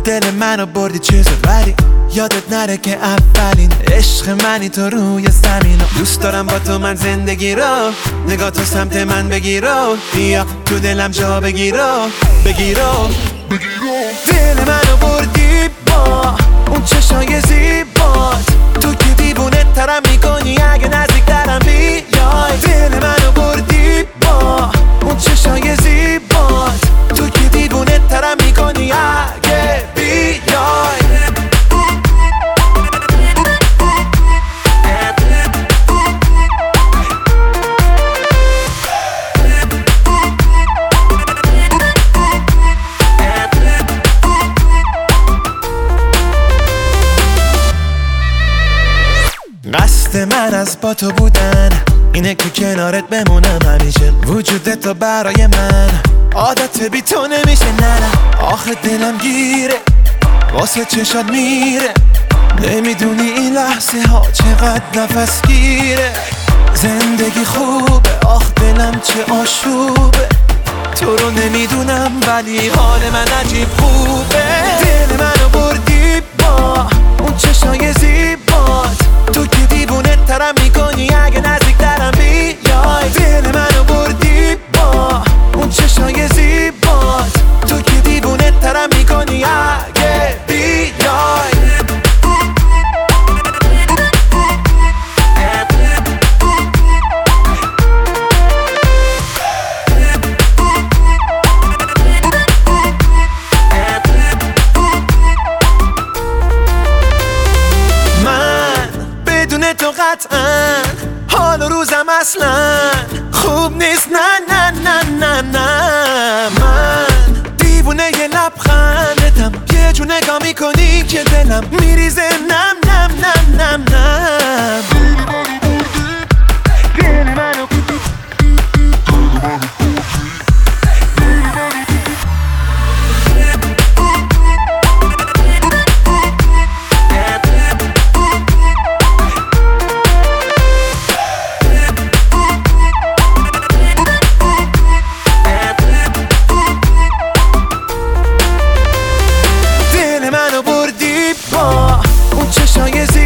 دل منو بردی چیزت، ولی یادت نره که اولین عشق منی تو روی زمین. دوست دارم با تو من زندگی رو، نگاه تو سمت من بگیرو، بیا تو دلم جا بگیرو. دل منو بردی با اون چشای زیبات، تو که دیوونه ترم میکنی اگه نزدیک ترم بیای. دل منو بردی با اون چشای زیبات، تو که دیوونه ترم میکنی اگه بیای. قصد من از با تو بودن اینه که کنارت بمونم همیشه. وجود تو برای من عادت بی تو نمیشه. نه آخه دلم گیره واسه چشات میره، نمیدونی این لحظه ها چقدر نفس گیره. زندگی خوبه آخ دلم چه آشوبه، تو رو نمیدونم ولی حال من عجیب خوبه. دل منو بردی با اون چشای زیبات، تو که دیوونه ترم میکنی اگه نزدیک ترم بیای. دل منو بردی با اون چشای زیبات، تو که دیوونه ترم میکنی اگه بیای. تو قطعا حال و روزم اصلا خوب نیست. نه من دیوونه یه لبخندتم، یه جو نگاه میکنی که دلم میریزه نم. اون چشای